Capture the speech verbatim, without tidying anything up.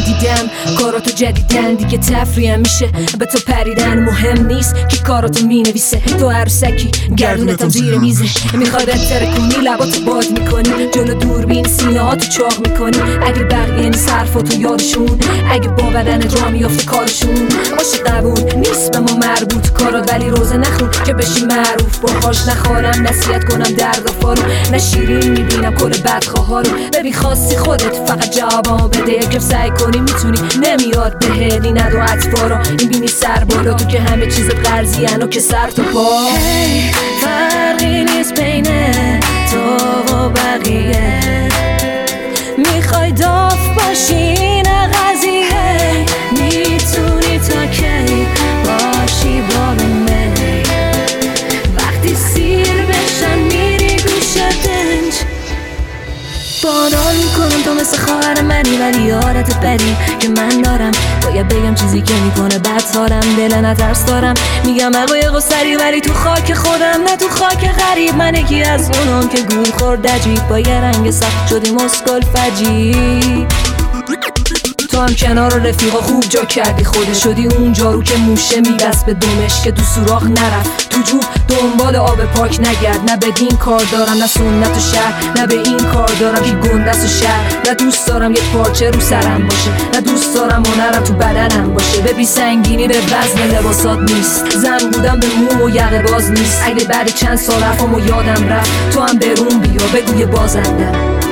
دیدم کاراتو جدیدن دیگه تفریحم میشه به تو پریدن مهم نیست که کاراتو مینویسه تو عروسکی گردونتم زیر میزه میخوای بهتره کنی لباتو باز میکنی جلو دوربین سینه ها تو چاق میکنی اگه بقیه نیست حرفاتو یادشون اگه با بدن جا میافته کارشون باشه قبول نیست به ما مربوط کارات ولی روزه نخون که بشی معروف باهاش نخوارم نصیحت کنم دردافا رو نه شیرین میبینم کل بدخواه رو ببین خواستی خودت فقط جوابا بده یکم سعی کنی میتونی نمیاد بهلی ندو اطفارا این بینی سر بالا تو که همه چیزت قرضی انو که سر تا پا hey, فرقی نیست بین تو و بقیه میخوای داف باشی نه قضیه میتونی تا کی باشی بالونه وقتی سیر بشن میری گوشه دنج بادال میکنم تو مثل خواهر منی ولی یادت بری که من دارم باید بگم چیزی که میکنه بدتارم دل نترس دارم میگم اقای قصری ولی تو خاک خودم نه تو خاک غریب من یکی از اونم که گول خورد عجیب با یه رنگ سخت شدی مسکل فجیب تو هم کنار رفیقا خوب جا کردی خودت شدی اون جارو که موشه میبست به دمش که تو سوراخ نرفت تو جوب دنبال آب پاک نگرد نه بدین کار دارم نه سنت و شهر نه به این کار دارم که گندست و شهر نه دوست دارم یه پارچه رو سرم باشه نه دوست دارم هنرم تو بدنم باشه ببی سنگینی به وزن لباسات نیست زن بودم به موم و یقه باز نیست اگه بعد چند سال حرفامو یادم رفت تو هم برون بیا بگو یه بازندم